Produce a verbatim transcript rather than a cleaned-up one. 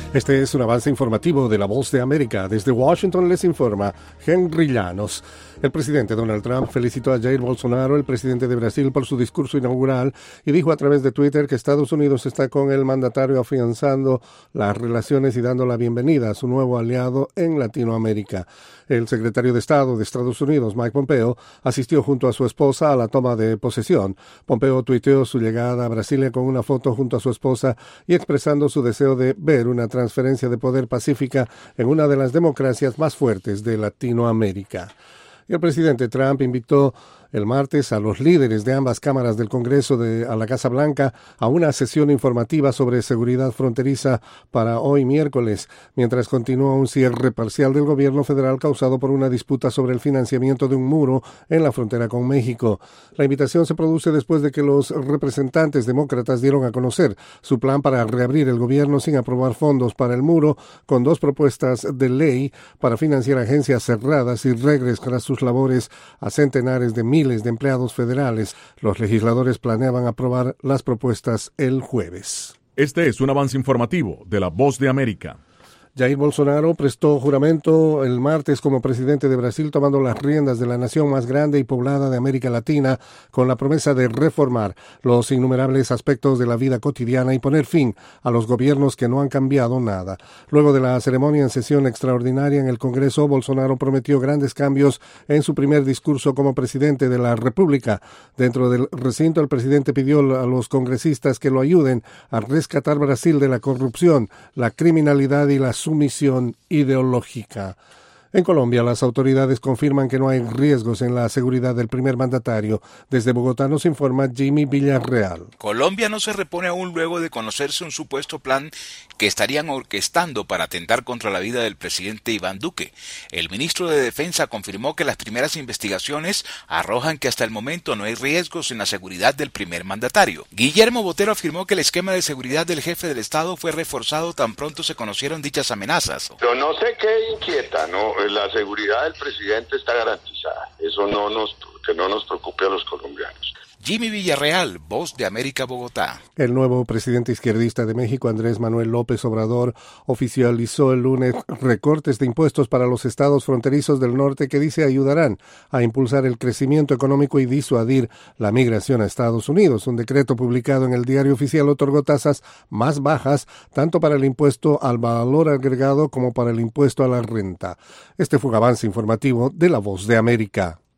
Este es un avance informativo de La Voz de América. Desde Washington les informa Henry Llanos. El presidente Donald Trump felicitó a Jair Bolsonaro, el presidente de Brasil, por su discurso inaugural y dijo a través de Twitter que Estados Unidos está con el mandatario afianzando las relaciones y dando la bienvenida a su nuevo aliado en Latinoamérica. El secretario de Estado de Estados Unidos, Mike Pompeo, asistió junto a su esposa a la toma de posesión. Pompeo tuiteó su llegada a Brasilia con una foto junto a su esposa y expresando su deseo de ver una transferencia de poder pacífica en una de las democracias más fuertes de Latinoamérica. Y el presidente Trump invitó el martes a los líderes de ambas cámaras del Congreso de, a la Casa Blanca a una sesión informativa sobre seguridad fronteriza para hoy miércoles, mientras continúa un cierre parcial del gobierno federal causado por una disputa sobre el financiamiento de un muro en la frontera con México. La invitación se produce después de que los representantes demócratas dieron a conocer su plan para reabrir el gobierno sin aprobar fondos para el muro, con dos propuestas de ley para financiar agencias cerradas y regresar a sus labores a centenares de miles miles de empleados federales. Los legisladores planeaban aprobar las propuestas el jueves. Este es un avance informativo de La Voz de América. Jair Bolsonaro prestó juramento el martes como presidente de Brasil, tomando las riendas de la nación más grande y poblada de América Latina, con la promesa de reformar los innumerables aspectos de la vida cotidiana y poner fin a los gobiernos que no han cambiado nada. Luego de la ceremonia en sesión extraordinaria en el Congreso, Bolsonaro prometió grandes cambios en su primer discurso como presidente de la República. Dentro del recinto, el presidente pidió a los congresistas que lo ayuden a rescatar Brasil de la corrupción, la criminalidad y la sumisión ideológica. En Colombia, las autoridades confirman que no hay riesgos en la seguridad del primer mandatario. Desde Bogotá nos informa Jimmy Villarreal. Colombia no se repone aún luego de conocerse un supuesto plan que estarían orquestando para atentar contra la vida del presidente Iván Duque. El ministro de Defensa confirmó que las primeras investigaciones arrojan que hasta el momento no hay riesgos en la seguridad del primer mandatario. Guillermo Botero afirmó que el esquema de seguridad del jefe del Estado fue reforzado tan pronto se conocieron dichas amenazas. Pero no sé qué inquieta, ¿no? La seguridad del presidente está garantizada. Eso no nos, que no nos preocupe a los colombianos. Jimmy Villarreal, Voz de América, Bogotá. El nuevo presidente izquierdista de México, Andrés Manuel López Obrador, oficializó el lunes recortes de impuestos para los estados fronterizos del norte que dice ayudarán a impulsar el crecimiento económico y disuadir la migración a Estados Unidos. Un decreto publicado en el Diario Oficial otorgó tasas más bajas tanto para el impuesto al valor agregado como para el impuesto a la renta. Este fue un avance informativo de La Voz de América.